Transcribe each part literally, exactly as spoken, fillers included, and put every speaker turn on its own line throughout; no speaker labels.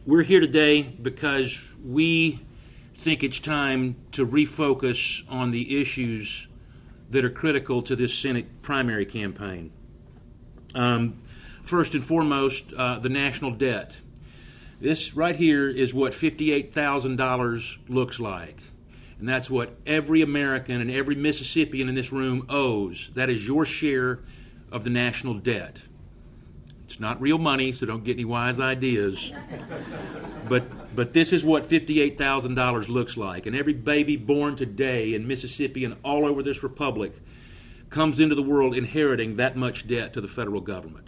We're here today because we think it's time to refocus on the issues that are critical to this Senate primary campaign. Um, first and foremost, uh, the national debt. This right here is what fifty-eight thousand dollars looks like. And that's what every American and every Mississippian in this room owes. That is your share of the national debt. It's not real money, so don't get any wise ideas. But but this is what fifty-eight thousand dollars looks like. And every baby born today in Mississippi and all over this republic comes into the world inheriting that much debt to the federal government.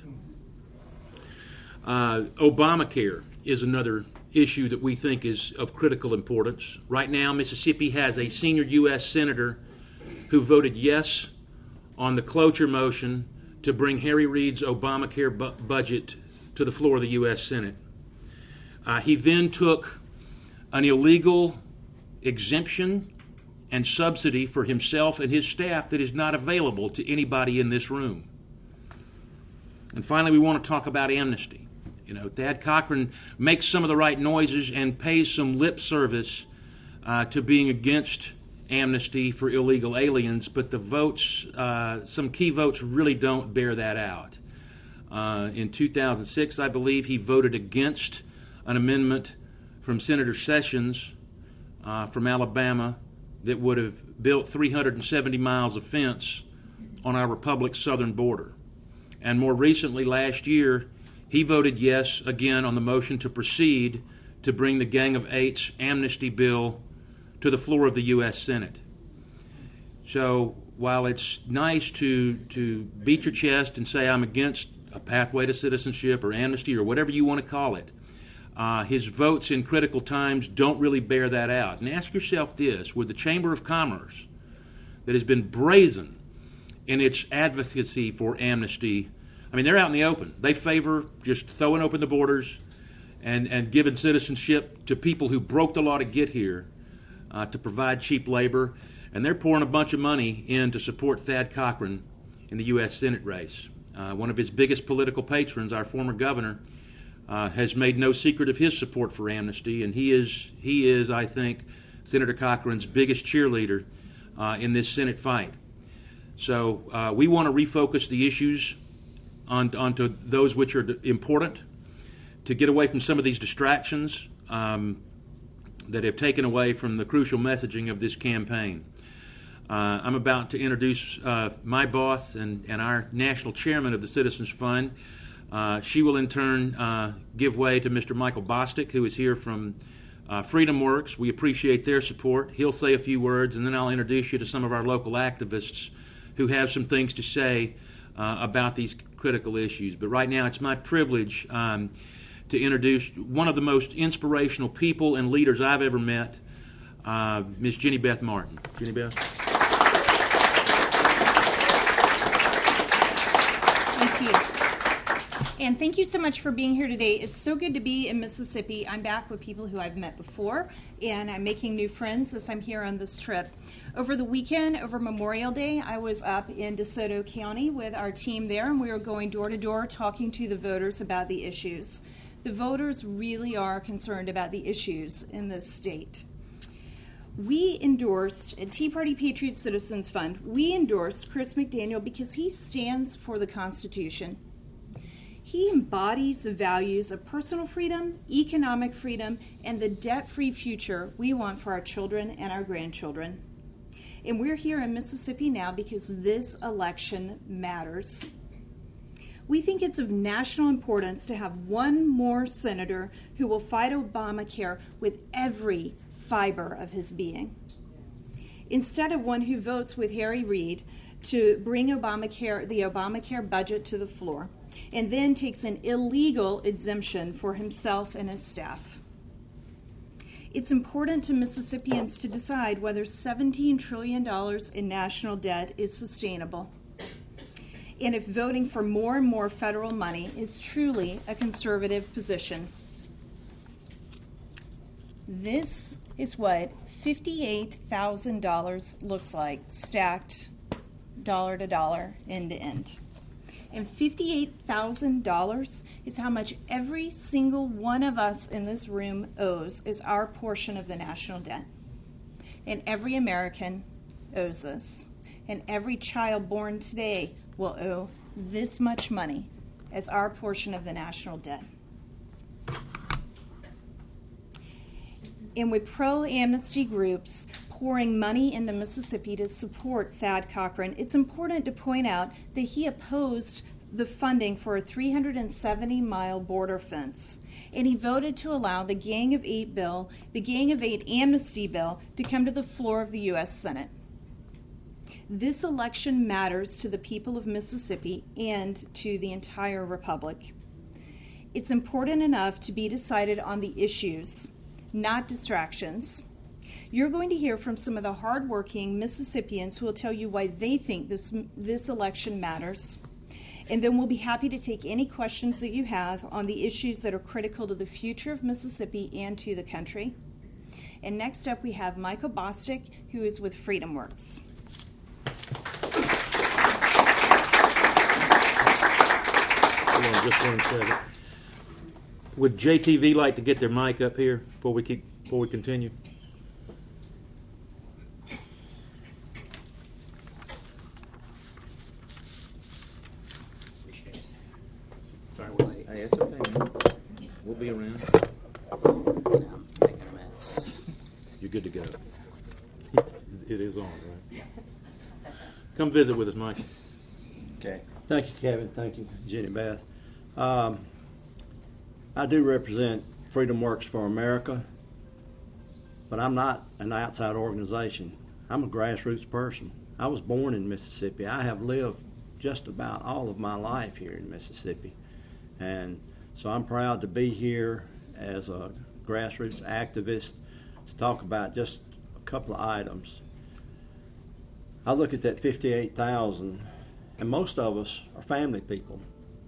Uh, Obamacare is another issue that we think is of critical importance. Right now, Mississippi has a senior U S senator who voted yes on the cloture motion to bring Harry Reid's Obamacare bu- budget to the floor of the U S Senate. Uh, he then took an illegal exemption and subsidy for himself and his staff that is not available to anybody in this room. And finally, we want to talk about amnesty. You know, Thad Cochran makes some of the right noises and pays some lip service uh, to being against amnesty for illegal aliens, but the votes, uh, some key votes really don't bear that out. Uh, in two thousand six, I believe, he voted against an amendment from Senator Sessions uh, from Alabama that would have built three hundred seventy miles of fence on our republic's southern border. And more recently, last year, he voted yes again on the motion to proceed to bring the Gang of Eight's amnesty bill to the floor of the U S Senate. So while it's nice to to beat your chest and say I'm against a pathway to citizenship or amnesty or whatever you want to call it, uh, his votes in critical times don't really bear that out. And ask yourself this, would the Chamber of Commerce that has been brazen in its advocacy for amnesty, I mean, they're out in the open. They favor just throwing open the borders and, and giving citizenship to people who broke the law to get here uh, to provide cheap labor. And they're pouring a bunch of money in to support Thad Cochran in the U S Senate race. Uh, one of his biggest political patrons, our former governor, uh, has made no secret of his support for amnesty. And he is, he is I think, Senator Cochran's biggest cheerleader uh, in this Senate fight. So uh, we want to refocus the issues On, onto those which are important, to get away from some of these distractions um, that have taken away from the crucial messaging of this campaign. Uh, I'm about to introduce uh, my boss and, and our national chairman of the Citizens Fund. Uh, she will in turn uh, give way to Mister Michael Bostic, who is here from uh, Freedom Works. We appreciate their support. He'll say a few words, and then I'll introduce you to some of our local activists who have some things to say uh, about these critical issues. But right now it's my privilege um, to introduce one of the most inspirational people and leaders I've ever met, uh, Miz Jenny Beth Martin. Jenny Beth.
Thank you. And thank you so much for being here today. It's so good to be in Mississippi. I'm back with people who I've met before, and I'm making new friends as I'm here on this trip. Over the weekend, over Memorial Day, I was up in DeSoto County with our team there, and we were going door to door talking to the voters about the issues. The voters really are concerned about the issues in this state. We endorsed, at Tea Party Patriot Citizens Fund, we endorsed Chris McDaniel because he stands for the Constitution. He embodies the values of personal freedom, economic freedom, and the debt-free future we want for our children and our grandchildren. And we're here in Mississippi now because this election matters. We think it's of national importance to have one more senator who will fight Obamacare with every fiber of his being, instead of one who votes with Harry Reid to bring Obamacare, the Obamacare budget to the floor, and then takes an illegal exemption for himself and his staff. It's important to Mississippians to decide whether seventeen trillion dollars in national debt is sustainable, and if voting for more and more federal money is truly a conservative position. This is what fifty-eight thousand dollars looks like, stacked dollar to dollar, end to end. And fifty-eight thousand dollars is how much every single one of us in this room owes as our portion of the national debt. And every American owes us. And every child born today will owe this much money as our portion of the national debt. And with pro-amnesty groups pouring money into Mississippi to support Thad Cochran, it's important to point out that he opposed the funding for a three hundred seventy mile border fence, and he voted to allow the Gang of Eight bill, the Gang of Eight amnesty bill, to come to the floor of the U S Senate. This election matters to the people of Mississippi and to the entire republic. It's important enough to be decided on the issues, not distractions. You're going to hear from some of the hardworking Mississippians who will tell you why they think this, this election matters. And then we'll be happy to take any questions that you have on the issues that are critical to the future of Mississippi and to the country. And next up we have Michael Bostic, who is with FreedomWorks.
Hold on just one second. Would J T V like to get their mic up here before we keep, before we continue?
Sorry, we're late.
Hey, it's okay, man. We'll be around.
I'm making a mess.
You're good to go. It is on, right? Come visit with us, Mike.
Okay. Thank you, Kevin. Thank you, Jenny Beth. Um, I do represent FreedomWorks for America, but I'm not an outside organization. I'm a grassroots person. I was born in Mississippi. I have lived just about all of my life here in Mississippi. And so I'm proud to be here as a grassroots activist to talk about just a couple of items. I look at that fifty-eight thousand, and most of us are family people.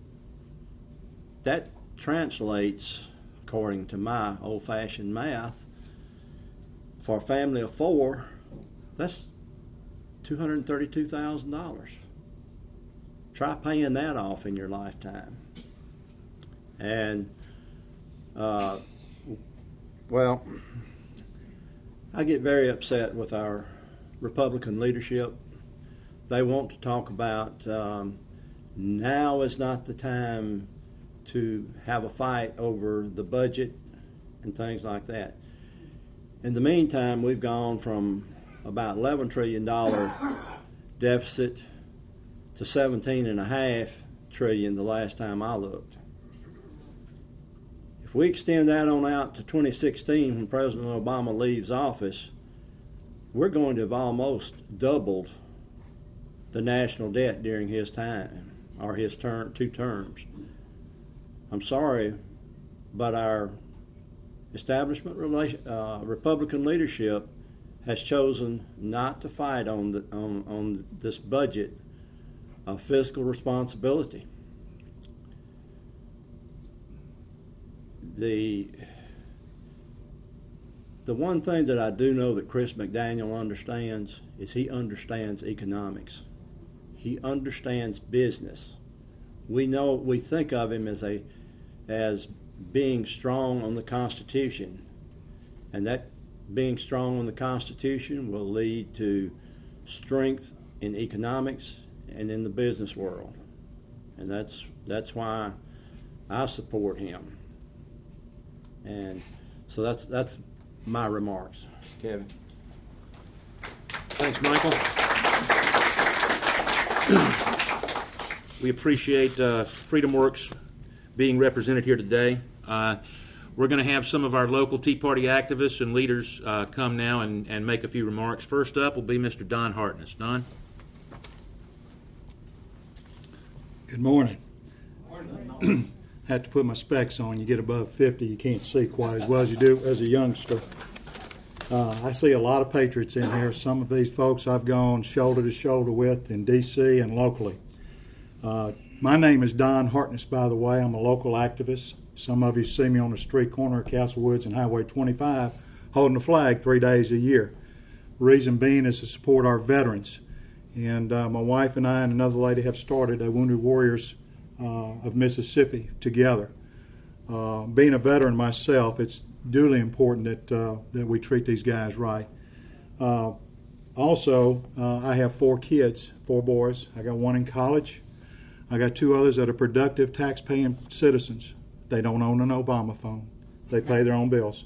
That translates, according to my old-fashioned math, for a family of four, that's two hundred thirty-two thousand dollars. Try paying that off in your lifetime. And, uh, well, I get very upset with our Republican leadership. They want to talk about um, now is not the time to have a fight over the budget and things like that. In the meantime, we've gone from about eleven trillion dollars deficit to seventeen and a half trillion the last time I looked. If we extend that on out to twenty sixteen, when President Obama leaves office, we're going to have almost doubled the national debt during his time, or his term, two terms. I'm sorry, but our establishment relation, uh, Republican leadership has chosen not to fight on the, on, on this budget of fiscal responsibility. The the one thing that I do know that Chris McDaniel understands is he understands economics. He understands business. We know we think of him as a as being strong on the Constitution, and that being strong on the Constitution will lead to strength in economics and in the business world, and that's that's why I support him. And so that's that's my remarks, Kevin.
Thanks, Michael. We appreciate uh, FreedomWorks being represented here today. Uh, we're going to have some of our local Tea Party activists and leaders uh, come now and, and make a few remarks. First up will be Mister Don Hartness. Don?
Good morning. Morning. Had to put my specs on. You get above fifty, you can't see quite as well as you do as a youngster. Uh, I see a lot of patriots in here. Some of these folks I've gone shoulder to shoulder with in D C and locally. Uh, my name is Don Hartness, by the way. I'm a local activist. Some of you see me on the street corner of Castlewoods and Highway twenty-five holding the flag three days a year. Reason being is to support our veterans and uh, my wife and I and another lady have started a Wounded Warriors uh, of Mississippi together. Uh, being a veteran myself, it's duly important that uh, that we treat these guys right. Uh, also, uh, I have four kids, four boys. I got one in college. I got two others that are productive, tax-paying citizens. They don't own an Obama phone. They pay their own bills.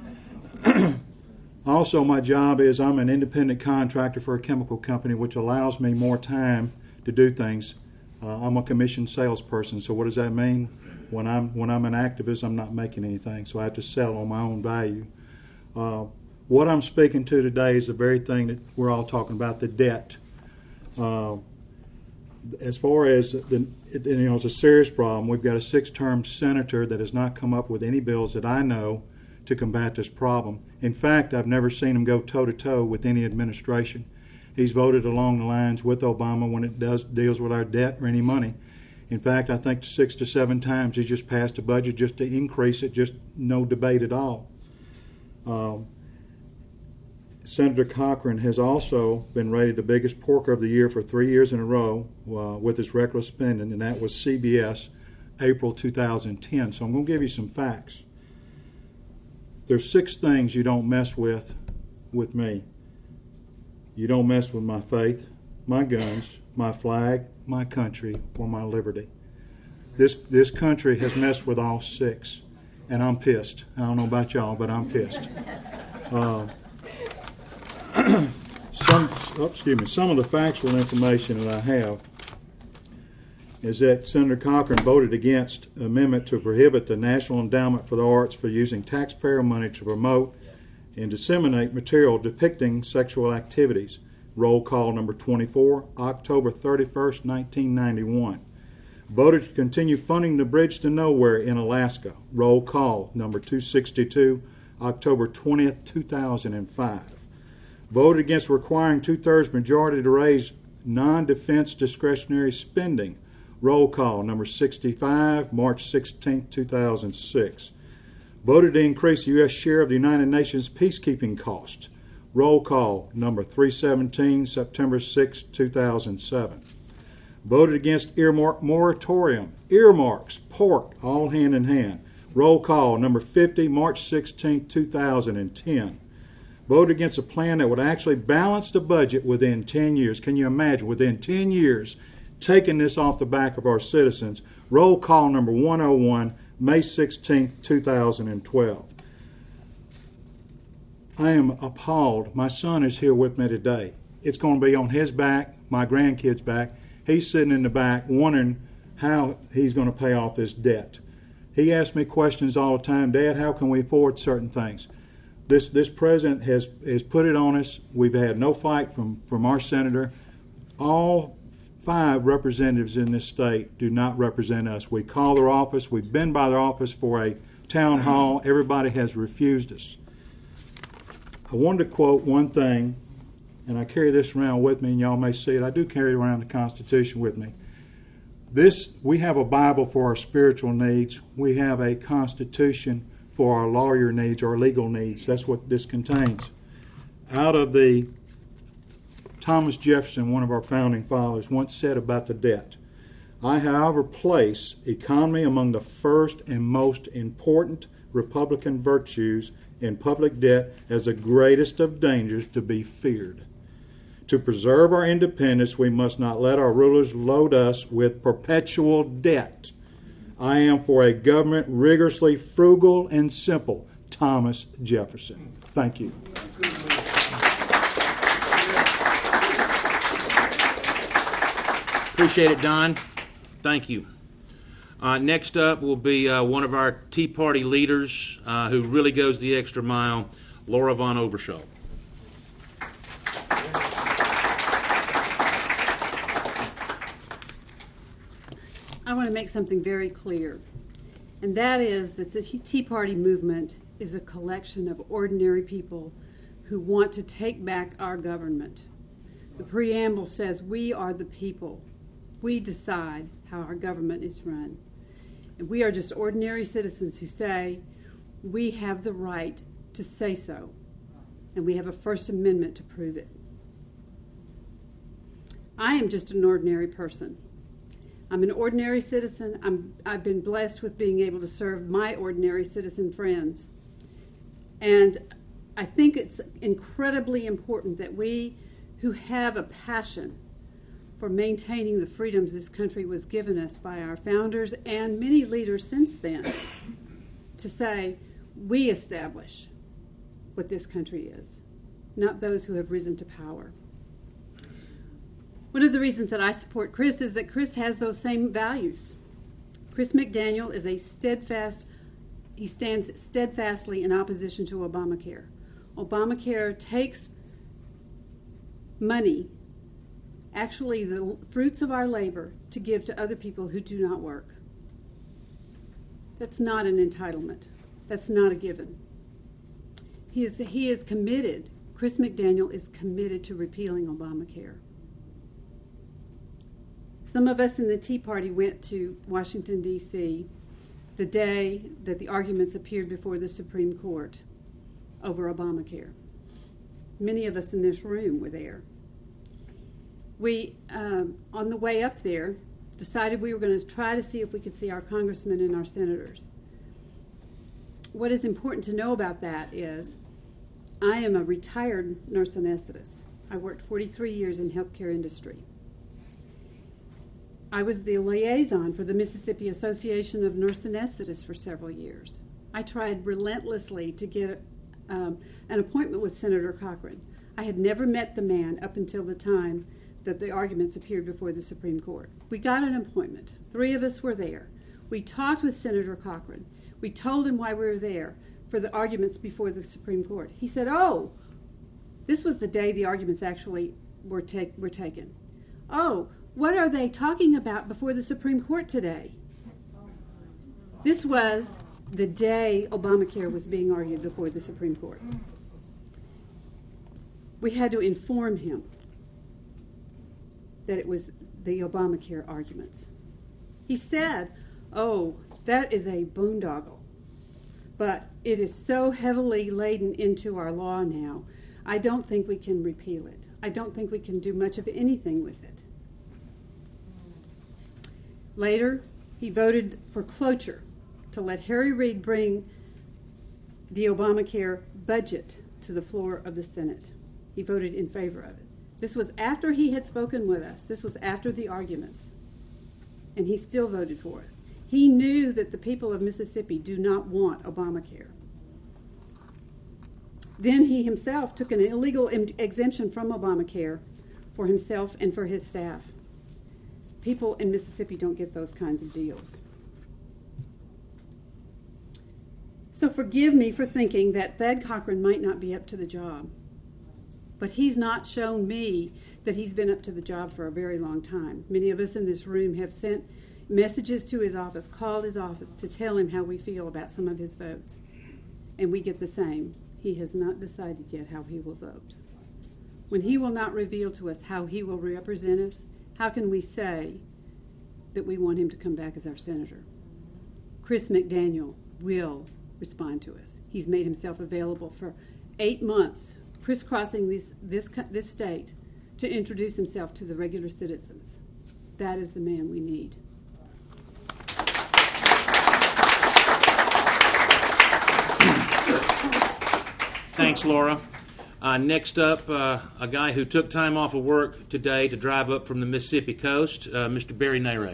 Also, my job is I'm an independent contractor for a chemical company, which allows me more time to do things. Uh, I'm a commissioned salesperson, so what does that mean? When I'm when I'm an activist, I'm not making anything, so I have to sell on my own value. Uh, what I'm speaking to today is the very thing that we're all talking about, the debt. Uh, as far as, the, it, you know, it's a serious problem. We've got a six-term senator that has not come up with any bills that I know to combat this problem. In fact, I've never seen him go toe-to-toe with any administration. He's voted along the lines with Obama when it does deals with our debt or any money. In fact, I think six to seven times he's just passed a budget just to increase it, just no debate at all. Um, Senator Cochran has also been rated the biggest porker of the year for three years in a row uh, with his reckless spending, and that was C B S, April two thousand ten. So I'm going to give you some facts. There's six things you don't mess with with me. You don't mess with my faith, my guns, my flag, my country, or my liberty. This this country has messed with all six, and I'm pissed. I don't know about y'all, but I'm pissed. Uh, some, oh, excuse me. Some of the factual information that I have is that Senator Cochran voted against an amendment to prohibit the National Endowment for the Arts for using taxpayer money to promote and disseminate material depicting sexual activities. Roll call number twenty-four, October thirty-first, nineteen ninety-one. Voted to continue funding the Bridge to Nowhere in Alaska. Roll call number two sixty-two, October twentieth, two thousand five. Voted against requiring two-thirds majority to raise non-defense discretionary spending. Roll call number sixty-five, March sixteenth, two thousand six. Voted to increase the U S share of the United Nations peacekeeping cost. Roll call number three seventeen, September sixth, two thousand seven. Voted against earmark moratorium, earmarks, pork, all hand in hand. Roll call number fifty, March sixteenth, two thousand ten. Voted against a plan that would actually balance the budget within ten years. Can you imagine, within ten years, taking this off the back of our citizens? Roll call number one oh one, May sixteenth, two thousand twelve. I am appalled. My son is here with me today. It's going to be on his back, my grandkid's back. He's sitting in the back wondering how he's going to pay off this debt. He asks me questions all the time. Dad, how can we afford certain things? This this president has, has put it on us. We've had no fight from, from our senator. All five representatives in this state do not represent us. We call their office. We've been by their office for a town hall. Everybody has refused us. I wanted to quote one thing, and I carry this around with me, and y'all may see it. I do carry around the Constitution with me. This, we have a Bible for our spiritual needs. We have a Constitution for our lawyer needs, our legal needs. That's what this contains. Out of the, Thomas Jefferson, one of our founding fathers, once said about the debt, I, however, place economy among the first and most important Republican virtues in public debt as the greatest of dangers to be feared. To preserve our independence, we must not let our rulers load us with perpetual debt. I am for a government rigorously frugal and simple. Thomas Jefferson. Thank you.
Appreciate it, Don. Thank you. Uh, next up will be uh, one of our Tea Party leaders uh, who really goes the extra mile, Laura Von Overshaw.
I want to make something very clear, and that is that the Tea Party movement is a collection of ordinary people who want to take back our government. The preamble says we are the people. We decide how our government is run. And we are just ordinary citizens who say we have the right to say so, and we have a First Amendment to prove it. I am just an ordinary person. I'm an ordinary citizen. I'm, I've been blessed with being able to serve my ordinary citizen friends. And I think it's incredibly important that we who have a passion for maintaining the freedoms this country was given us by our founders and many leaders since then, to say, we establish what this country is, not those who have risen to power. One of the reasons that I support Chris is that Chris has those same values. Chris McDaniel is a steadfast, he stands steadfastly in opposition to Obamacare. Obamacare takes money, actually the fruits of our labor, to give to other people who do not work. That's not an entitlement. That's not a given. He is, he is committed, Chris McDaniel is committed to repealing Obamacare. Some of us in the Tea Party went to Washington, D C the day that the arguments appeared before the Supreme Court over Obamacare. Many of us in this room were there. We, um, on the way up there, decided we were going to try to see if we could see our congressmen and our senators. What is important to know about that is I am a retired nurse anesthetist. I worked forty-three years in healthcare industry. I was the liaison for the Mississippi Association of Nurse Anesthetists for several years. I tried relentlessly to get um, an appointment with Senator Cochran. I had never met the man up until the time that the arguments appeared before the Supreme Court. We got an appointment. Three of us were there. We talked with Senator Cochran. We told him why we were there for the arguments before the Supreme Court. He said, oh, this was the day the arguments actually were, take, were taken. Oh, what are they talking about before the Supreme Court today? This was the day Obamacare was being argued before the Supreme Court. We had to inform him that it was the Obamacare arguments. He said, oh, that is a boondoggle, but it is so heavily laden into our law now, I don't think we can repeal it. I don't think we can do much of anything with it. Later, he voted for cloture to let Harry Reid bring the Obamacare budget to the floor of the Senate. He voted in favor of it. This was after he had spoken with us. This was after the arguments. And he still voted for us. He knew that the people of Mississippi do not want Obamacare. Then he himself took an illegal exemption from Obamacare for himself and for his staff. People in Mississippi don't get those kinds of deals. So forgive me for thinking that Thad Cochran might not be up to the job. But he's not shown me that he's been up to the job for a very long time. Many of us in this room have sent messages to his office, called his office to tell him how we feel about some of his votes. And we get the same. He has not decided yet how he will vote. When he will not reveal to us how he will represent us, how can we say that we want him to come back as our senator? Chris McDaniel will respond to us. He's made himself available for eight months, crisscrossing this, this, this state to introduce himself to the regular citizens. That is the man we need.
Thanks, Laura. Uh, next up, uh, a guy who took time off of work today to drive up from the Mississippi coast, uh, Mister Barry Naray.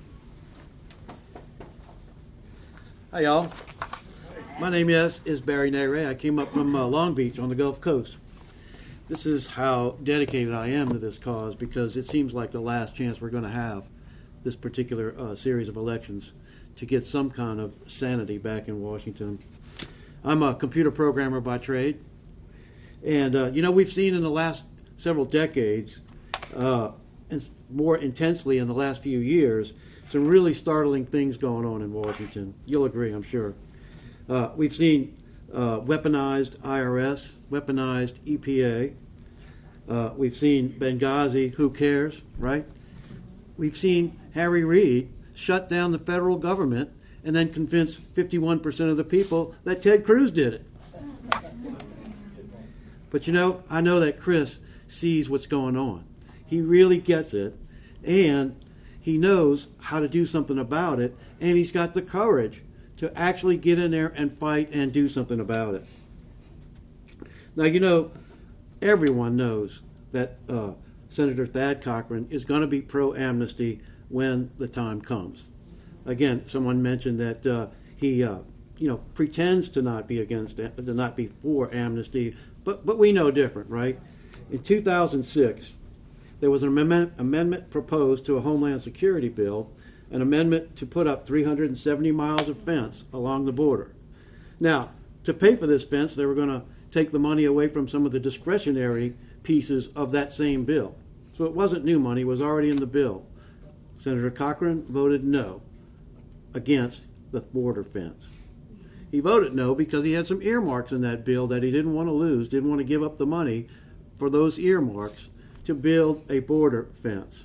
Hi, y'all. My name is, is Barry Naray. I came up from uh, Long Beach on the Gulf Coast. This is how dedicated I am to this cause, because it seems like the last chance we're going to have this particular uh, series of elections to get some kind of sanity back in Washington. I'm a computer programmer by trade. And, uh, you know, we've seen in the last several decades, uh, and more intensely in the last few years, some really startling things going on in Washington. You'll agree, I'm sure. Uh, we've seen uh, weaponized I R S, weaponized E P A. Uh, we've seen Benghazi, who cares, right? We've seen Harry Reid shut down the federal government and then convince fifty-one percent of the people that Ted Cruz did it. But, you know, I know that Chris sees what's going on.
He really gets it, and he knows how to do something about it, and he's got the courage to actually get in there and fight and do something about it. Now, you know, everyone knows that uh, Senator Thad Cochran is going to be pro-amnesty when the time comes. Again, someone mentioned that uh, he, uh, you know, pretends to not be against, to not be for amnesty, but but we know different, right? In two thousand six, there was an amendment, amendment proposed to a Homeland Security bill, an amendment to put up three hundred seventy miles of fence along the border. Now, to pay for this fence, they were going to take the money away from some of the discretionary pieces of that same bill. So it wasn't new money, it was already in the bill. Senator Cochran voted no against the border fence. He voted no because he had some earmarks in that bill that he didn't want to lose, didn't want to give up the money for those earmarks to build a border fence.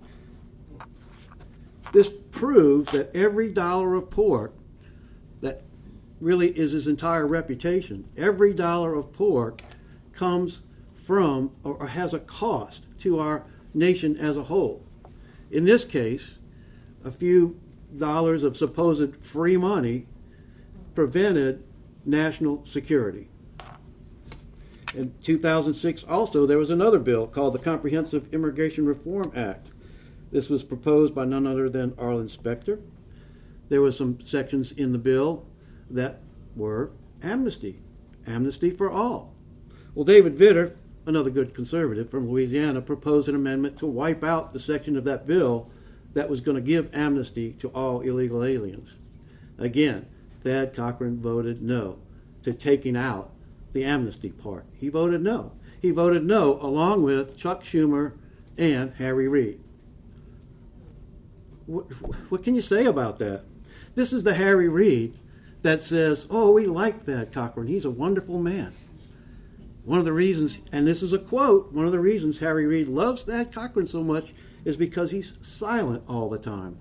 This proves that every dollar of pork, that really is his entire reputation, every dollar of pork comes from or has a cost to our nation as a whole. In this case, a few dollars of supposed free money prevented national security. In two thousand six also, there was another bill called the Comprehensive Immigration Reform Act. This was proposed by none other than Arlen Specter. There were some sections in the bill that were amnesty, amnesty for all. Well, David Vitter, another good conservative from Louisiana, proposed an amendment to wipe out the section of that bill that was going to give amnesty to all illegal aliens. Again, Thad Cochran voted no to taking out the amnesty part. He voted no. He voted no along with Chuck Schumer and Harry Reid. What, what can you say about that? This is the Harry Reid that says, oh, we like Thad Cochran. He's a wonderful man. One of the reasons, and this is a quote, one of the reasons Harry Reid loves Thad Cochran so much is because he's silent all the time.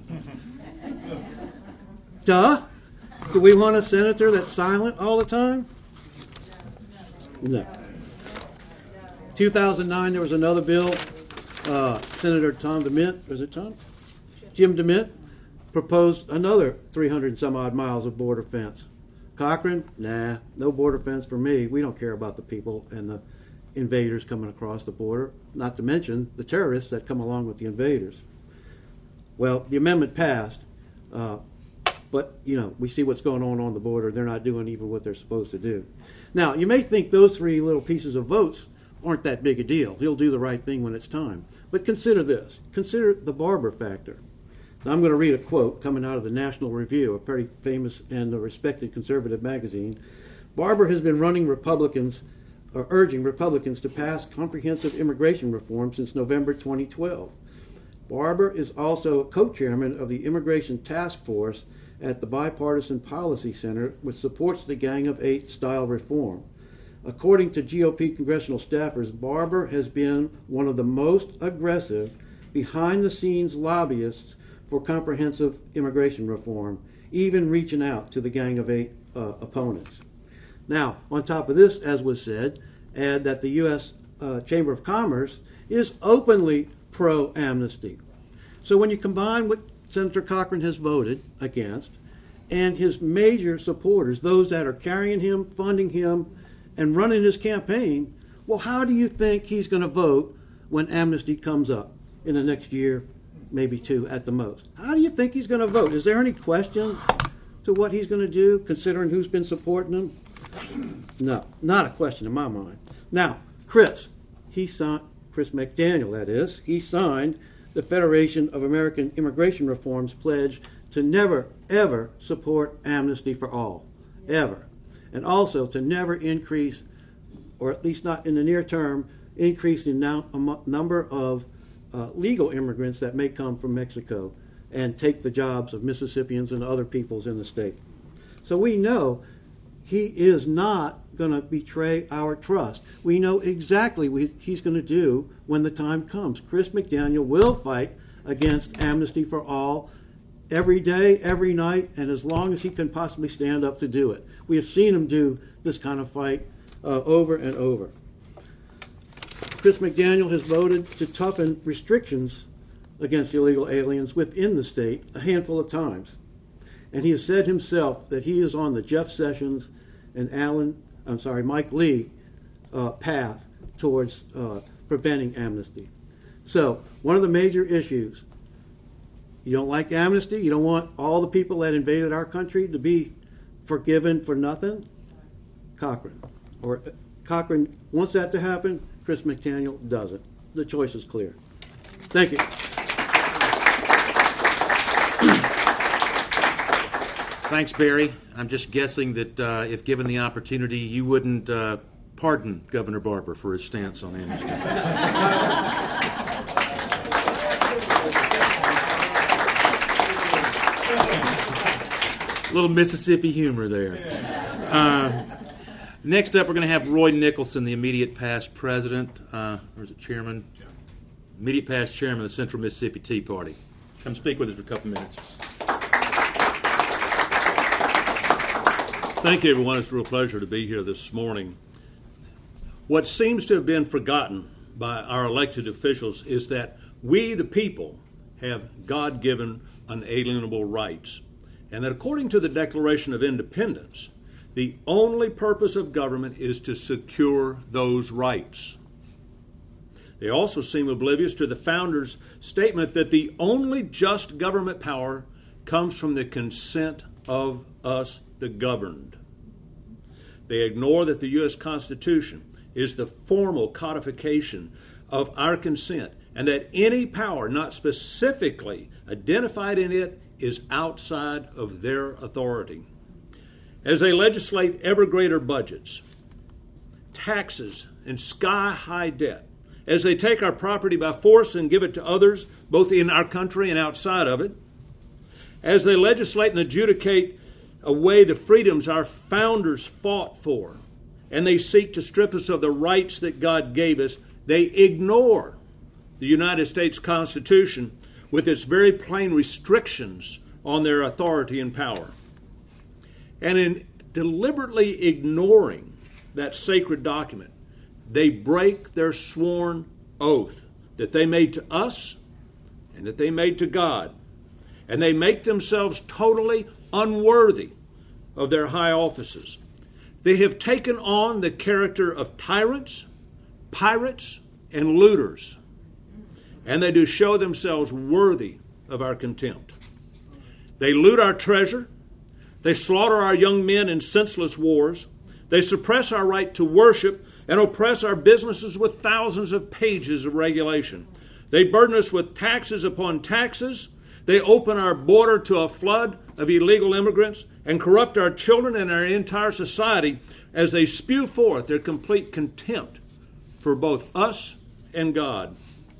Duh. Do we want a senator that's silent all the time? No. two thousand nine, there was another bill. Uh, Senator Tom DeMint, was it Tom? Jim DeMint proposed another three hundred some odd miles of border fence. Cochran, nah, no border fence for me. We don't care about the people and the invaders coming across the border, not to mention the terrorists that come along with the invaders. Well, the amendment passed, uh, but, you know, we see what's going on on the border. They're not doing even what they're supposed to do. Now, you may think those three little pieces of votes aren't that big a deal. He'll do the right thing when it's time. But consider this. Consider the Barber factor. Now, I'm going to read a quote coming out of the National Review, a pretty famous and a respected conservative magazine. Barber has been running Republicans, or urging Republicans to pass comprehensive immigration reform since November twenty twelve. Barber is also a co-chairman of the Immigration Task Force at the Bipartisan Policy Center, which supports the Gang of Eight style reform. According to G O P congressional staffers, Barber has been one of the most aggressive, behind-the-scenes lobbyists for comprehensive immigration reform, even reaching out to the Gang of Eight uh, opponents. Now, on top of this, as was said, add that the U S Uh, Chamber of Commerce is openly pro-amnesty. So when you combine what Senator Cochran has voted against and his major supporters, those that are carrying him, funding him, and running his campaign, well, how do you think he's going to vote when amnesty comes up in the next year, maybe two at the most? How do you think he's going to vote? Is there any question to what he's going to do, considering who's been supporting him? No, not a question in my mind. Now, Chris, he signed, Chris McDaniel, that is, he signed the Federation of American Immigration Reform's pledge to never, ever support amnesty for all, ever. And also to never increase, or at least not in the near term, increase the now, um, number of uh, legal immigrants that may come from Mexico and take the jobs of Mississippians and other peoples in the state. So we know he is not going to betray our trust. We know exactly what he's going to do when the time comes. Chris McDaniel will fight against amnesty for all every day, every night, and as long as he can possibly stand up to do it. We have seen him do this kind of fight uh, over and over. Chris McDaniel has voted to toughen restrictions against illegal aliens within the state a handful of times. And he has said himself that he is on the Jeff Sessions and Alan, I'm sorry, Mike Lee uh, path towards uh, preventing amnesty. So one of the major issues, you don't like amnesty, you don't want all the people that invaded our country to be forgiven for nothing, Cochran. Or uh, Cochran wants that to happen, Chris McDaniel doesn't. The choice is clear. Thank you.
Thanks, Barry. I'm just guessing that uh, if given the opportunity, you wouldn't uh, pardon Governor Barber for his stance on amnesty. A little Mississippi humor there. Uh, next up, we're going to have Roy Nicholson, the immediate past president, uh, or is it chairman? Immediate past chairman of the Central Mississippi Tea Party. Come speak with us for a couple minutes.
Thank you, everyone. It's a real pleasure to be here this morning. What seems to have been forgotten by our elected officials is that we, the people, have God-given unalienable rights, and that according to the Declaration of Independence, the only purpose of government is to secure those rights. They also seem oblivious to the founders' statement that the only just government power comes from the consent of us, the governed. They ignore that the U S Constitution is the formal codification of our consent, and that any power not specifically identified in it is outside of their authority. As they legislate ever greater budgets, taxes, and sky-high debt, as they take our property by force and give it to others, both in our country and outside of it, as they legislate and adjudicate away the freedoms our founders fought for, and they seek to strip us of the rights that God gave us, they ignore the United States Constitution with its very plain restrictions on their authority and power. And in deliberately ignoring that sacred document, they break their sworn oath that they made to us and that they made to God. And they make themselves totally unworthy of their high offices. They have taken on the character of tyrants, pirates, and looters, and they do show themselves worthy of our contempt. They loot our treasure, they slaughter our young men in senseless wars, they suppress our right to worship and oppress our businesses with thousands of pages of regulation. They burden us with taxes upon taxes. They open our border to a flood of illegal immigrants and corrupt our children and our entire society as they spew forth their complete contempt for both us and God.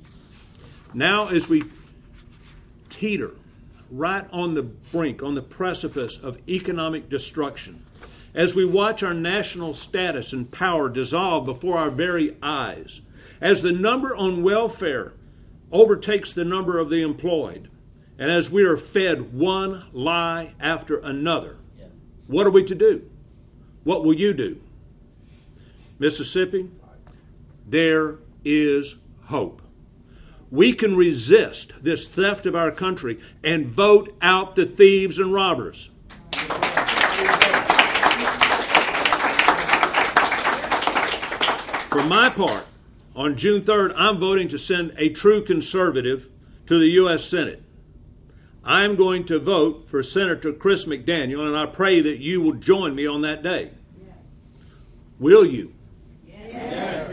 Now, as we teeter right on the brink, on the precipice of economic destruction, as we watch our national status and power dissolve before our very eyes, as the number on welfare overtakes the number of the employed, and as we are fed one lie after another, yeah. What are we to do? What will you do? Mississippi, there is hope. We can resist this theft of our country and vote out the thieves and robbers. For my part, on June third, I'm voting to send a true conservative to the U S Senate. I'm going to vote for Senator Chris McDaniel, and I pray that you will join me on that day. Yes. Will you? Yes. Yes.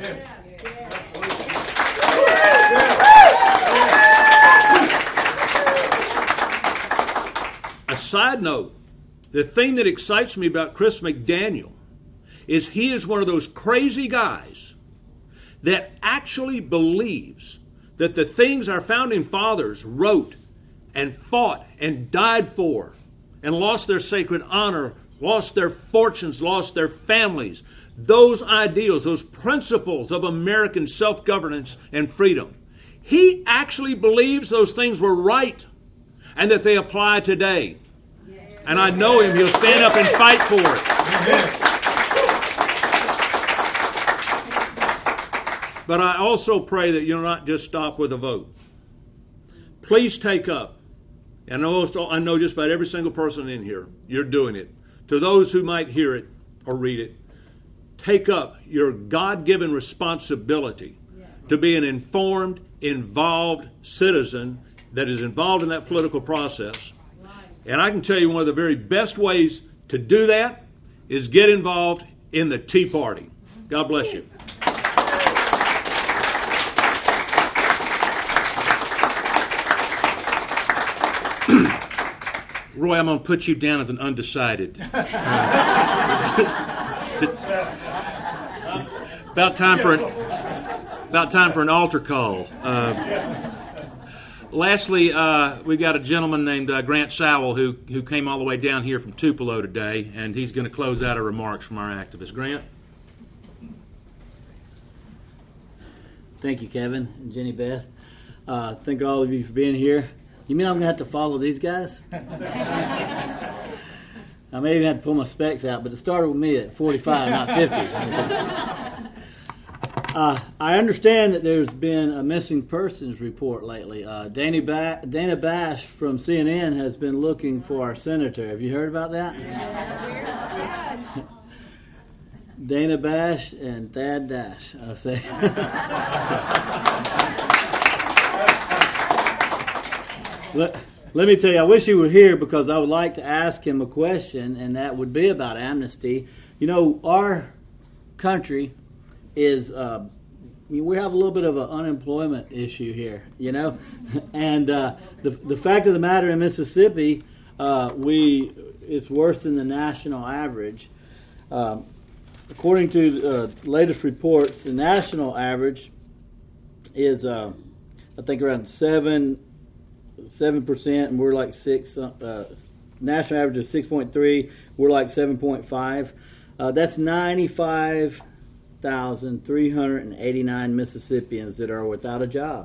Yes. A side note, the thing that excites me about Chris McDaniel is he is one of those crazy guys that actually believes that the things our founding fathers wrote and fought and died for and lost their sacred honor, lost their fortunes, lost their families, those ideals, those principles of American self-governance and freedom. He actually believes those things were right and that they apply today. And I know him. He'll stand up and fight for it. But I also pray that you'll not just stop with a vote. Please take up, and I know, I know just about every single person in here, you're doing it. To those who might hear it or read it, take up your God-given responsibility to be an informed, involved citizen that is involved in that political process. And I can tell you one of the very best ways to do that is get involved in the Tea Party. God bless you.
Roy, I'm going to put you down as an undecided. About time for an about time for an altar call. Uh, lastly, uh, we got a gentleman named uh, Grant Sowell who who came all the way down here from Tupelo today, and he's going to close out our remarks from our activists. Grant.
Thank you, Kevin and Jenny Beth. Uh, thank all of you for being here. You mean I'm going to have to follow these guys? I may even have to pull my specs out, but it started with me at forty-five, not fifty. Uh, I understand that there's been a missing persons report lately. Uh, Dana, ba- Dana Bash from C N N has been looking for our senator. Have you heard about that?
Yeah.
Dana Bash and Thad Dash, I'll say. let, let me tell you, I wish he were here because I would like to ask him a question, and that would be about amnesty. You know, our country is, uh, we have a little bit of an unemployment issue here, you know? And uh, the, the fact of the matter in Mississippi, uh, we it's worse than the national average. Um, According to uh, latest reports, the national average is, uh, I think, around seven, seven percent, and we're like six. Uh, national average is six point three. We're like seven point five. Uh, that's ninety-five thousand three hundred eighty-nine Mississippians that are without a job.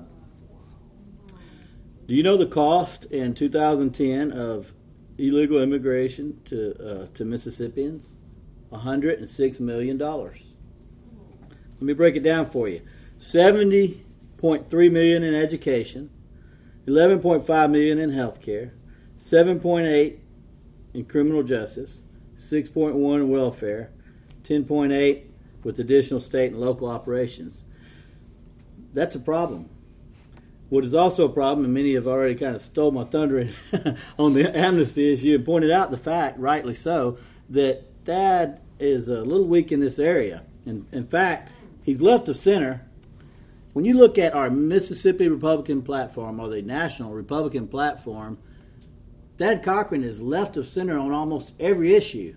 Do you know the cost in two thousand ten of illegal immigration to uh, to Mississippians? one hundred six million dollars. Let me break it down for you. seventy point three million dollars in education, eleven point five million dollars in health care, seven point eight in criminal justice, six point one in welfare, ten point eight with additional state and local operations. That's a problem. What is also a problem, and many have already kind of stole my thunder on the amnesty issue and pointed out the fact, rightly so, that Dad is a little weak in this area. And in fact, he's left of center. When you look at our Mississippi Republican platform or the national Republican platform, Dad Cochran is left of center on almost every issue.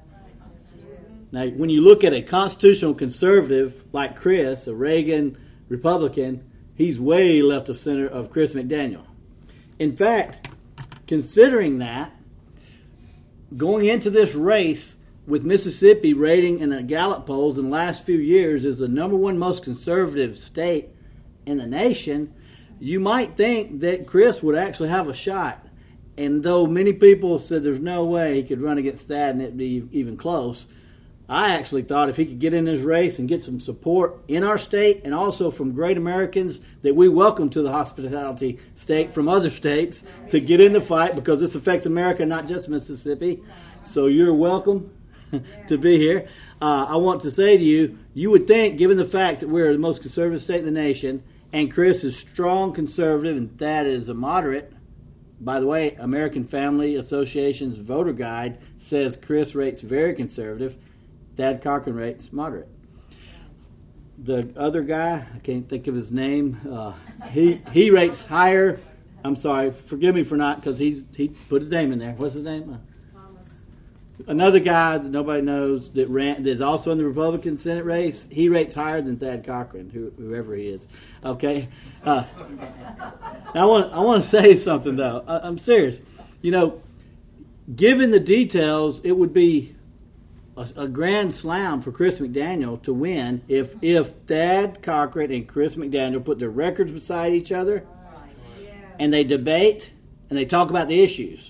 Now, when you look at a constitutional conservative like Chris, a Reagan Republican, he's way left of center of Chris McDaniel. In fact, considering that, going into this race with Mississippi rating in the Gallup polls in the last few years is the number one most conservative state in the nation, you might think that Chris would actually have a shot. And though many people said there's no way he could run against that and it'd be even close, I actually thought if he could get in this race and get some support in our state and also from great Americans that we welcome to the hospitality state from other states to get in the fight, because this affects America, not just Mississippi. So you're welcome to be here. Uh, I want to say to you, you would think, given the facts that we're the most conservative state in the nation, and Chris is strong conservative and Thad is a moderate. By the way, American Family Association's voter guide says Chris rates very conservative. Thad Cochran rates moderate. The other guy, I can't think of his name, uh, he he rates higher. I'm sorry, forgive me for not, because he's he put his name in there. What's his name? Uh, Another guy that nobody knows that ran, that is also in the Republican Senate race, he rates higher than Thad Cochran, who, whoever he is. Okay, uh, now I want I want to say something though. I, I'm serious. You know, given the details, it would be a, a grand slam for Chris McDaniel to win if if Thad Cochran and Chris McDaniel put their records beside each other, and they debate and they talk about the issues.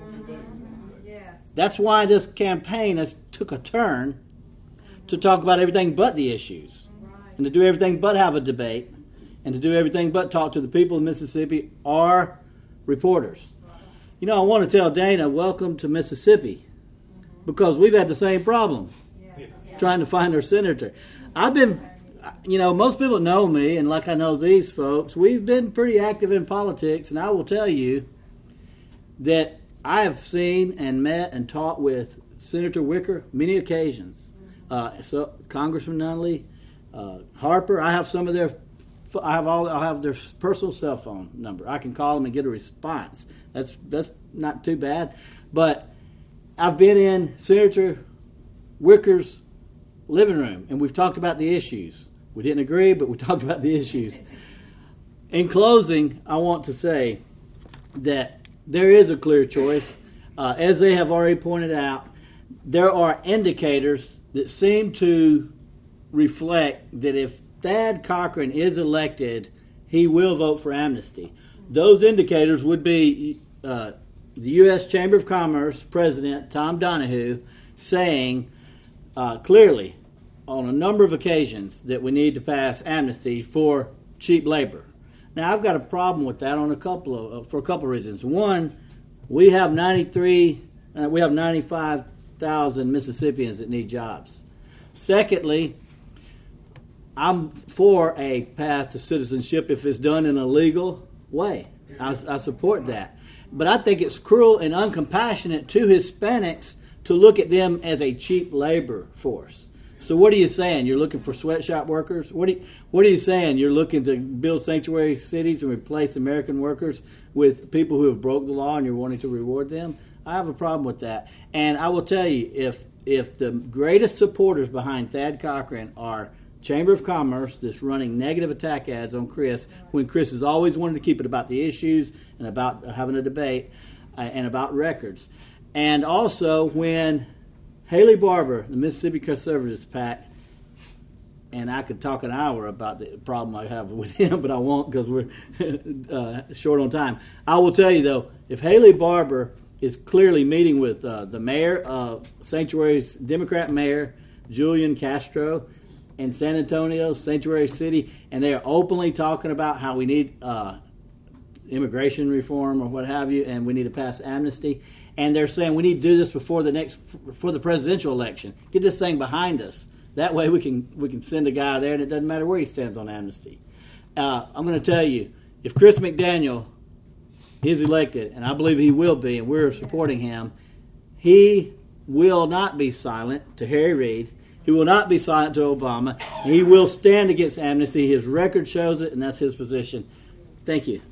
That's why this campaign has took a turn to talk about everything but the issues. and to do everything but have a debate, and to do everything but talk to the people of Mississippi are reporters. You know, I want to tell Dana, welcome to Mississippi, because we've had the same problem trying to find our senator. I've been, you know, most people know me, and like I know these folks, we've been pretty active in politics, and I will tell you that I have seen and met and talked with Senator Wicker many occasions. Uh, so Congressman Nunley, uh, Harper, I have some of their, I have all, I have their personal cell phone number. I can call them and get a response. That's that's not too bad. But I've been in Senator Wicker's living room, and we've talked about the issues. We didn't agree, but we talked about the issues. In closing, I want to say that there is a clear choice. Uh, as they have already pointed out, there are indicators that seem to reflect that if Thad Cochran is elected, he will vote for amnesty. Those indicators would be uh, the U S Chamber of Commerce President Tom Donahue saying uh, clearly on a number of occasions that we need to pass amnesty for cheap labor. Now, I've got a problem with that on a couple of for a couple of reasons. One, we have ninety-three, uh, we have ninety-five thousand Mississippians that need jobs. Secondly, I'm for a path to citizenship if it's done in a legal way. I, I support that. But I think it's cruel and uncompassionate to Hispanics to look at them as a cheap labor force. So what are you saying? You're looking for sweatshop workers? What are you, what are you saying? You're looking to build sanctuary cities and replace American workers with people who have broke the law and you're wanting to reward them? I have a problem with that. And I will tell you, if if the greatest supporters behind Thad Cochran are Chamber of Commerce that's running negative attack ads on Chris when Chris has always wanted to keep it about the issues and about having a debate uh, and about records. And also when Haley Barbour, the Mississippi Conservatives PAC, and I could talk an hour about the problem I have with him, but I won't because we're uh, short on time. I will tell you, though, if Haley Barbour is clearly meeting with uh, the mayor of Sanctuary's Democrat mayor, Julian Castro, in San Antonio, Sanctuary City, and they are openly talking about how we need uh, immigration reform or what have you, and we need to pass amnesty. And they're saying we need to do this before the next, before the presidential election. Get this thing behind us. That way we can we can send a guy there, and it doesn't matter where he stands on amnesty. Uh, I'm going to tell you, if Chris McDaniel is elected, and I believe he will be, and we're supporting him, he will not be silent to Harry Reid. He will not be silent to Obama. He will stand against amnesty. His record shows it, and that's his position. Thank you.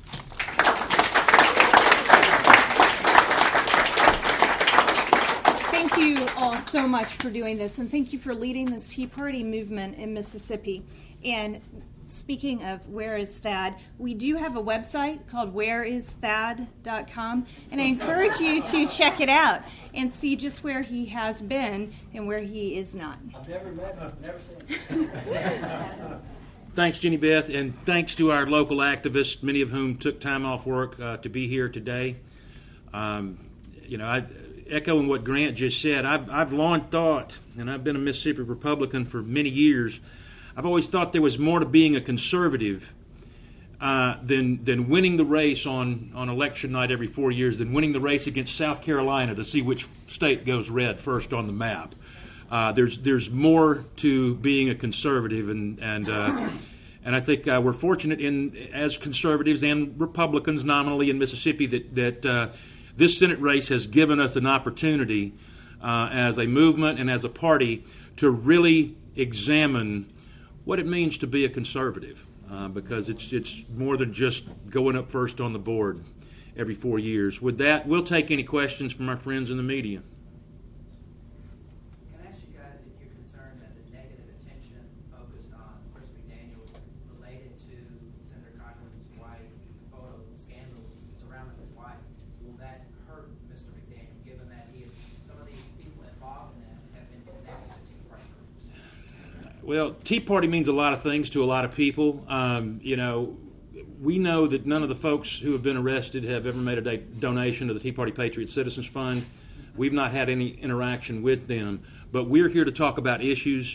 Thank you all so much for doing this, and thank you for leading this Tea Party movement in Mississippi. And speaking of Where is Thad, we do have a website called where is thad dot com, and I encourage you to check it out and see just where he has been and where he is not.
I've never met him. Never seen him.
Thanks, Jenny Beth, and thanks to our local activists, many of whom took time off work uh, to be here today. Um, you know, I, echoing what Grant just said, I've, I've long thought, and I've been a Mississippi Republican for many years, I've always thought there was more to being a conservative uh, than than winning the race on, on election night every four years, than winning the race against South Carolina to see which state goes red first on the map. Uh, there's there's more to being a conservative, and and uh, and I think uh, we're fortunate in as conservatives and Republicans nominally in Mississippi that that uh, this Senate race has given us an opportunity uh, as a movement and as a party to really examine what it means to be a conservative, uh, because it's it's more than just going up first on the board every four years. With that, we'll take any questions from our friends in the media.
Can I ask you guys if you're concerned that the negative attention focused on Chris McDaniel related to Senator Cochran's wife, photo scandal surrounding his wife, will that hurt Mister McDaniel, given that he is, some of these people involved in that have been connected to Tea Party groups?
Well, Tea Party means a lot of things to a lot of people. Um, you know, we know that none of the folks who have been arrested have ever made a da- donation to the Tea Party Patriot Citizens Fund. We've not had any interaction with them. But we're here to talk about issues.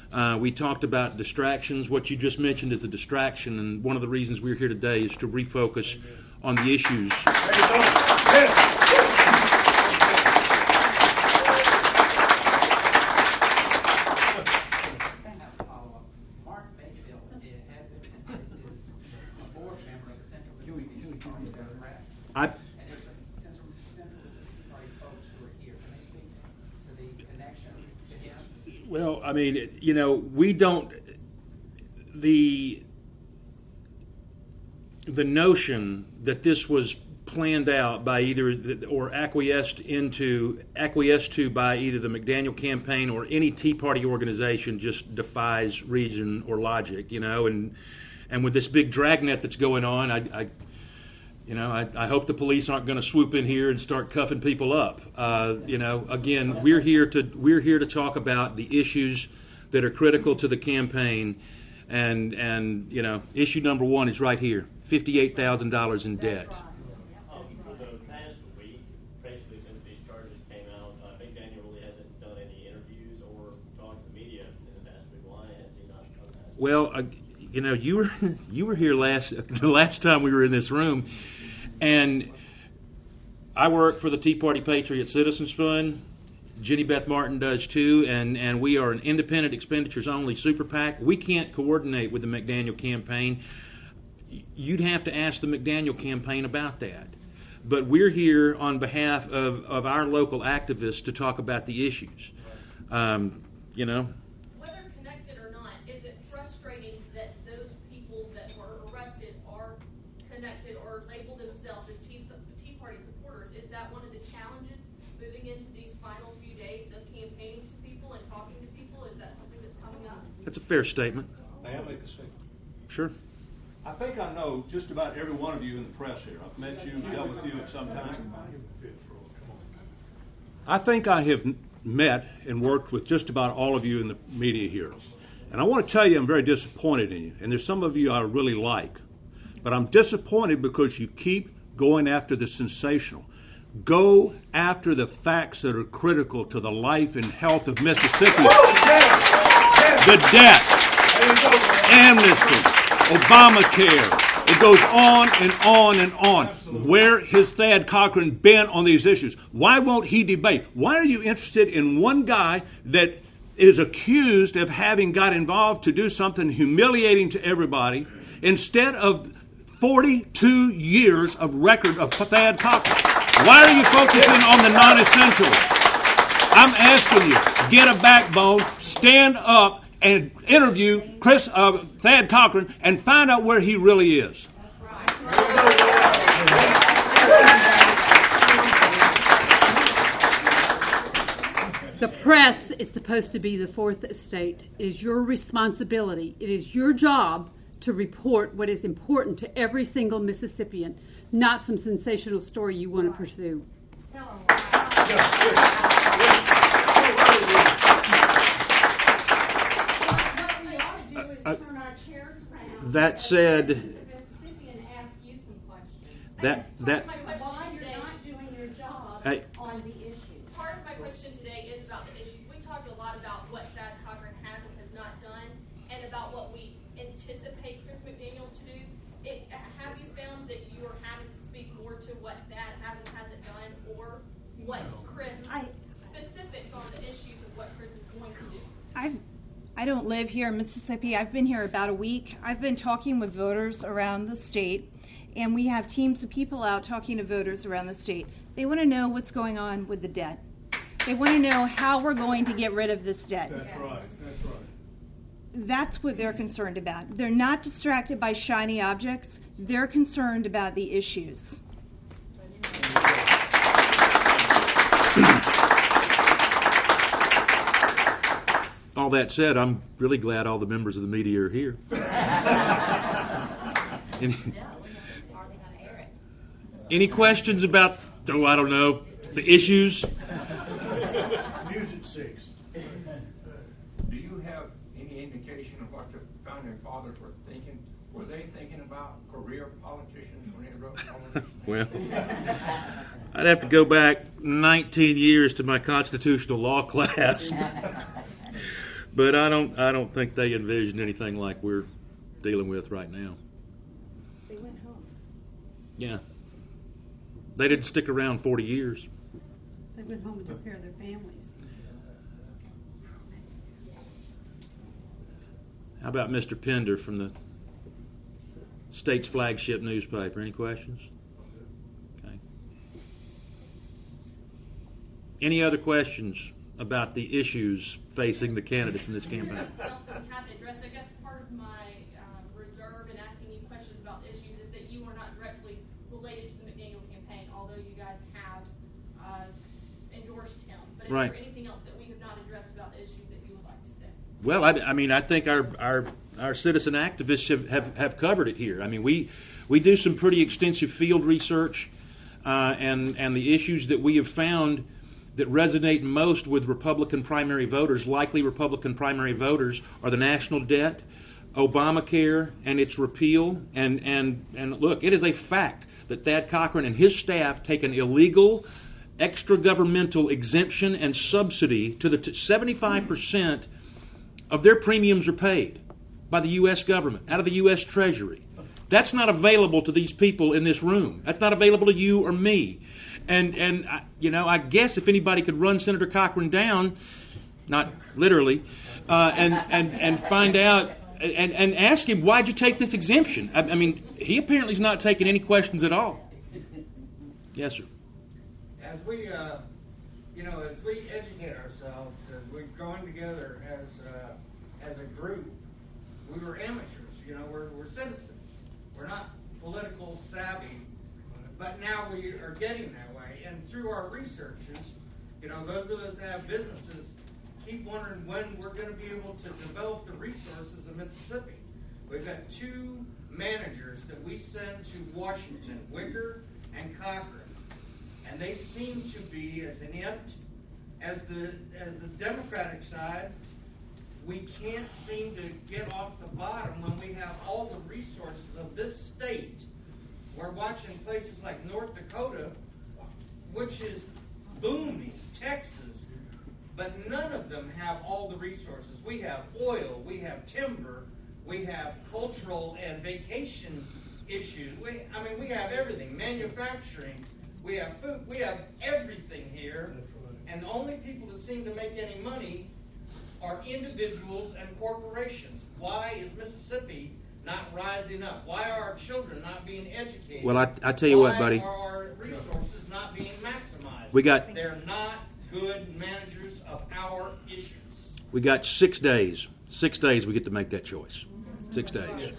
Uh, we talked about distractions. What you just mentioned is a distraction, and one of the reasons we're here today is to refocus on the issues.
Mark Mayfield is, had been, is, is a board member of the Central Mississippi Tea Party Democrats.
I,
And there's some Central, Central Mississippi Tea Party folks who are here. Can they speak to the connection to him?
well, I mean, you know, we don't, the, the notion that this was planned out by either the, or acquiesced into acquiesced to by either the McDaniel campaign or any Tea Party organization just defies reason or logic, you know. And and with this big dragnet that's going on, I, I you know, I, I hope the police aren't going to swoop in here and start cuffing people up. Uh, you know, again, we're here to we're here to talk about the issues that are critical to the campaign, and and you know, issue number one is right here: fifty-eight thousand dollars in debt.
For the past week, basically since these charges came out, uh, McDaniel really hasn't done any interviews or talked to the media in the past week. Why has he not done that?
Well, uh, you know, you were you were here last the last time we were in this room, and I work for the Tea Party Patriot Citizens Fund. Jenny Beth Martin does too, and, and we are an independent expenditures only super PAC. We can't coordinate with the McDaniel campaign. You'd have to ask the McDaniel campaign about that. But we're here on behalf of, of our local activists to talk about the issues. Um, you know.
Whether connected or not, is it frustrating that those people that were arrested are connected or label themselves as Tea, Tea Party supporters? Is that one of the challenges moving into these final few days of campaigning to people and talking to people? Is that something that's coming up?
That's a fair statement.
May I make a statement?
Sure.
I think I know just about every one of you in the press here. I've met you, dealt with you at some time. I think I have met and worked with just about all of you in the media here. And I want to tell you I'm very disappointed in you. And there's some of you I really like. But I'm disappointed because you keep going after the sensational. Go after the facts that are critical to the life and health of Mississippi. The debt, amnesty, Obamacare. It goes on and on and on. Where has Thad Cochran been on these issues? Why won't he debate? Why are you interested in one guy that is accused of having got involved to do something humiliating to everybody instead of forty-two years of record of Thad Cochran? Why are you focusing on the non-essentials? I'm asking you, get a backbone, stand up, and interview Chris uh, Thad Cochran and find out where he really is.
The press is supposed to be the fourth estate. It is your responsibility. It is your job to report what is important to every single Mississippian, not some sensational story you want to pursue.
That said, that that
Why you're not doing your job
I,
on the issue. Part of my question today is about the issues. We talked a lot about what Thad Cochran has and has not done, and about what we anticipate Chris McDaniel to do. It, have you found that you are having to speak more to what Thad has and hasn't done, or what Chris
I,
specifics on the issues of what Chris is going to do?
I've I don't live here in Mississippi. I've been here about a week. I've been talking with voters around the state, and we have teams of people out talking to voters around the state. They want to know what's going on with the debt. They want to know how we're going to get rid of this debt.
That's right. That's right.
That's what they're concerned about. They're not distracted by shiny objects. They're concerned about the issues.
all that said, I'm really glad all the members of the media are here. Any, any questions about, oh, I don't know, the issues?
Music six. Do you have any indication of what the founding fathers were thinking? Were they thinking about career politicians when they wrote all of this?
Well, I'd have to go back nineteen years to my constitutional law class. But I don't I don't think they envision anything like we're dealing with right now.
They went home.
Yeah. They didn't stick around forty years.
They went home and took care of their families.
How about Mister Pender from the state's flagship newspaper? Any questions? Okay. Any other questions about the issues facing the candidates in this campaign?
Else that we haven't addressed. I guess part of my um, reserve in asking you questions about issues is that you are not directly related to the McDaniel campaign, although you guys have uh, endorsed him. But is
Right.
there anything else that we have not addressed about the issues that you would like to say?
Well, I, I mean, I think our, our our citizen activists have, have, have covered it here. I mean, we we do some pretty extensive field research, uh, and and the issues that we have found that resonate most with Republican primary voters, likely Republican primary voters, are the national debt, Obamacare and its repeal, and and and look, it is a fact that Thad Cochran and his staff take an illegal extra-governmental exemption and subsidy to the t- seventy-five percent of their premiums are paid by the U S government, out of the U S Treasury. That's not available to these people in this room. That's not available to you or me. And, and I, you know, I guess if anybody could run Senator Cochran down, not literally, uh, and, and, and find out and, and ask him, why'd you take this exemption? I, I mean, he apparently is not taking any questions at all. Yes, sir.
As we, uh, you know, as we educate ourselves, as we're going together as uh, as a group, we were amateurs. You know, we're we're citizens. We're not political savvy, but now we are getting that way. And through our researches, you know, those of us that have businesses keep wondering when we're going to be able to develop the resources of Mississippi. We've got two managers that we send to Washington, Wicker and Cochran. And they seem to be as inept as the as the Democratic side. We can't seem to get off the bottom when we have all the resources of this state. We're watching places like North Dakota, which is booming, Texas, but none of them have all the resources. We have oil, we have timber, we have cultural and vacation issues. We, I mean, we have everything, manufacturing. We have food. We have everything here. And the only people that seem to make any money are individuals and corporations. Why is Mississippi not rising up? Why are our children not being educated?
Well, I, I tell you what, buddy.
Why are our resources not being maximized?
We got-
They're not good managers of our issues.
We got six days. Six days we get to make that choice. Six days.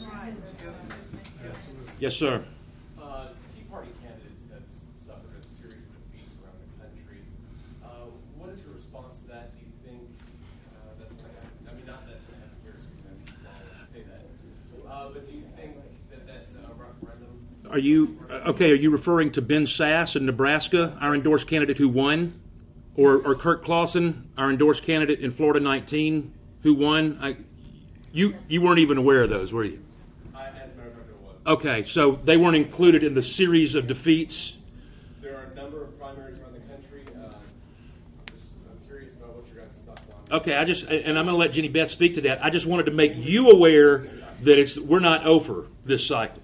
Yes, sir.
Uh, Tea Party candidates have suffered a series of defeats around the country. Uh, what is your response to that? Do you think uh, that's going to happen? I mean, not that's going to happen here, so we can say that. Uh, but do you think that that's a referendum?
Are you okay? Are you referring to Ben Sass in Nebraska, our endorsed candidate who won, or or Kirk Clausen, our endorsed candidate in Florida nineteen, who won? I, you you weren't even aware of those, were you?
I, as a matter of fact, it was.
Okay, so they weren't included in the series of defeats.
There are a number of primaries around the country. Uh, I'm, just, I'm curious about what your guys' thoughts on.
Okay, I just and I'm going to let Jenny Beth speak to that. I just wanted to make you aware that it's we're not over this cycle.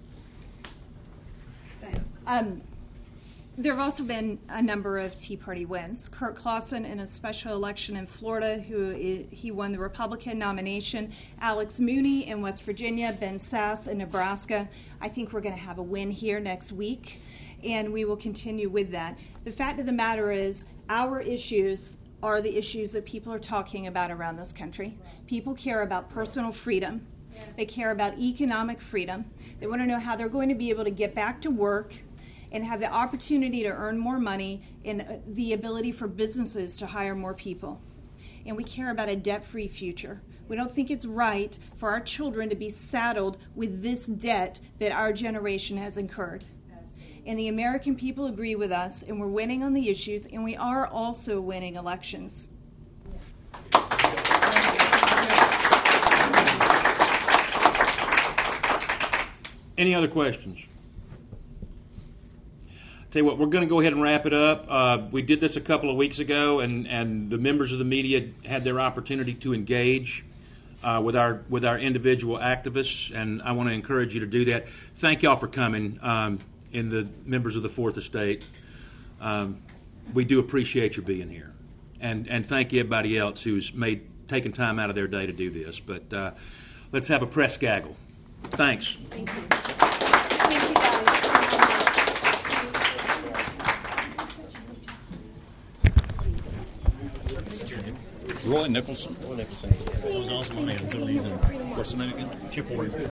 Um, there have also been a number of Tea Party wins. Kirk Clausen in a special election in Florida, who is, he won the Republican nomination. Alex Mooney in West Virginia. Ben Sass in Nebraska. I think we're going to have a win here next week, and we will continue with that. The fact of the matter is, our issues are the issues that people are talking about around this country. People care about personal freedom. They care about economic freedom. They want to know how they're going to be able to get back to work and have the opportunity to earn more money and the ability for businesses to hire more people. And we care about a debt-free future. We don't think it's right for our children to be saddled with this debt that our generation has incurred. And the American people agree with us, and we're winning on the issues, and we are also winning elections.
Any other questions? Tell you what, we're going to go ahead and wrap it up. Uh, we did this a couple of weeks ago, and, and the members of the media had their opportunity to engage uh, with our with our individual activists, and I want to encourage you to do that. Thank y'all for coming, um, and the members of the Fourth Estate. Um, we do appreciate your being here, and and thank you everybody else who's made taken time out of their day to do this. But uh, let's have a press gaggle. Thanks.
Thank you. Thank you, guys.
Roy Nicholson. Roy Nicholson. That was awesome. I made him. What's the name again? Chip Warren.